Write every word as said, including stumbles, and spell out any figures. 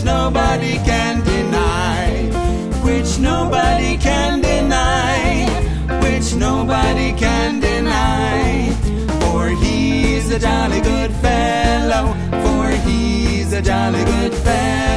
which nobody can deny, which nobody can deny, which nobody can deny. For he's a jolly good fellow, for he's a jolly good fellow.